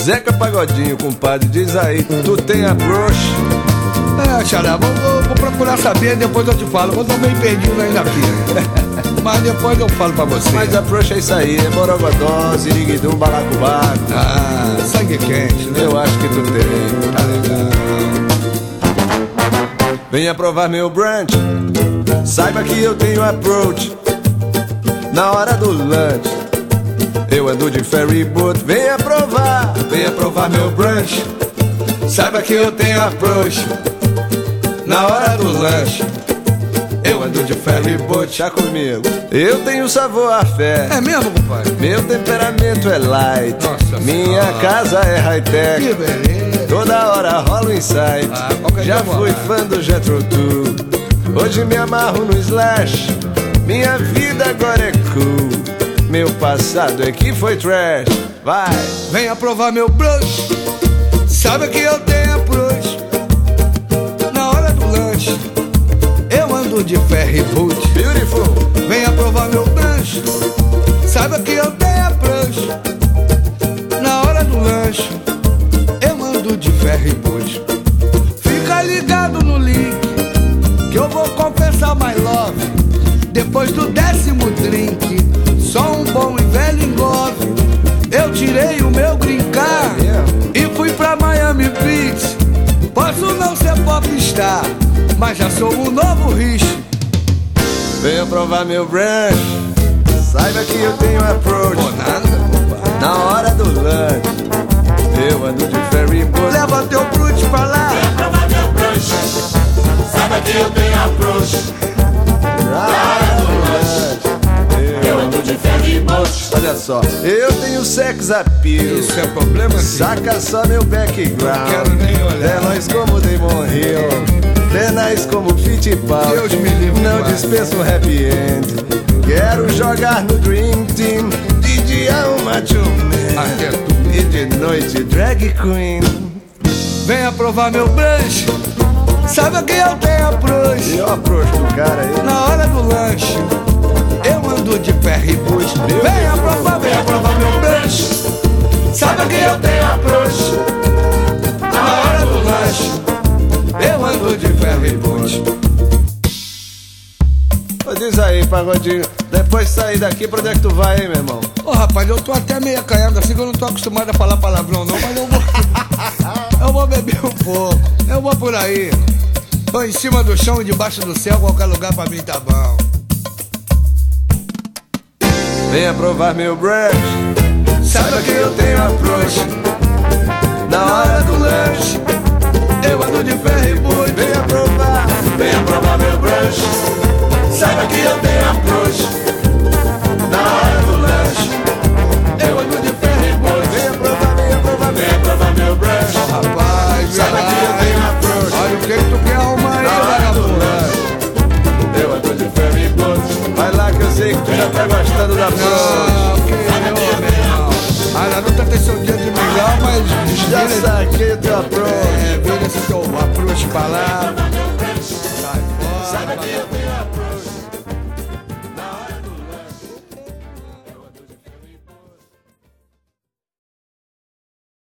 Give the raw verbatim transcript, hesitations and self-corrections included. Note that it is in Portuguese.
Zeca Pagodinho, compadre, diz aí, tu tem approach? É, xará, vou, vou, vou procurar saber, depois eu te falo. Eu tô meio perdido ainda aqui. Mas depois eu falo pra você. Mas approach é isso aí, é borogodó, ziriguidum, balacobaco. Ah, sangue quente, né? Eu acho que tu tem. Tá legal. Venha provar meu brunch, saiba que eu tenho approach. Na hora do lunch, eu ando de ferry boat. Venha provar, venha provar meu brunch, saiba que eu tenho approach. Na hora do lanche, eu ando de ferry boat. Chá comigo, eu tenho sabor à fé. É mesmo, compadre? Meu temperamento é light. Nossa minha senhora. casa é high-tech. Que beleza. Toda hora rola um insight. Ah, qualquer já dia fui rola. fã do Jethro Tull. Hoje me amarro no Slash. Minha vida agora é cool. Meu passado é que foi trash. Vai! Venha provar meu brush, sabe que eu tenho approach. Na hora do lanche, eu ando de ferry boat. Beautiful! Venha provar meu brush, sabe que eu tenho approach. Na hora do lanche, eu ando de ferry boat. Fica ligado no link, que eu vou confessar my love. Depois do décimo drink, só um bom e velho engove. Eu tirei o meu green card e fui pra Miami Beach. Posso não ser popstar, mas já sou um novo rich. Venha provar meu brunch, saiba que eu tenho approach. Pô, nada. Na hora do lunch, eu ando de ferry boat. Leva teu brute pra lá. Venha provar meu brunch, saiba que eu tenho approach. Na hora do lunch, Eu ando de ferry boat. olha só, eu tenho sex appeal. Isso é problema, sim. Saca só meu background. Quero nem olhar. É nós como Damon Hill, tenaz como Fittipaldi. Deus me livre, não pai. dispenso um happy end. Quero jogar no Dream Team. De dia um macho man, Aqui é tudo. e de noite drag queen. Venha provar meu brunch, sabe que eu tenho approach. E eu approach do cara aí. Na hora do lanche, eu ando de ferry boat. Venha provar, venha provar meu brunch, sabe que eu tenho approach. Na hora do lanche, eu ando de ferry boat. Ô, diz aí, Pagodinho, depois de sair daqui, pra onde é que tu vai, hein, meu irmão? Ô rapaz, eu tô até meio acanhado assim, que eu não tô acostumado a falar palavrão não, mas eu vou. Eu vou beber um pouco, eu vou por aí. Tô em cima do chão e debaixo do céu, qualquer lugar pra mim tá bom. Venha provar meu brunch, Sabe que eu tenho approach. na hora do lanche, Eu ando de ferry boat. venha provar. Venha provar meu brunch, saiba que eu tenho approach. Na hora do lanche, eu ando de ferry boat. Venha provar, venha provar, venha. Venha provar meu brunch, Rapaz, saiba que eu tenho approach. olha o que que tu quer arrumar aí, Na hora do vagabundo. lanche, eu ando de ferry boat. Vai lá que eu sei que tu já tá gostando da prova. Não, que eu, meu irmão. A Naruto tem seu dia de milhão, mas Já vira, saquei o teu approach. é, vira esse teu approach pra lá.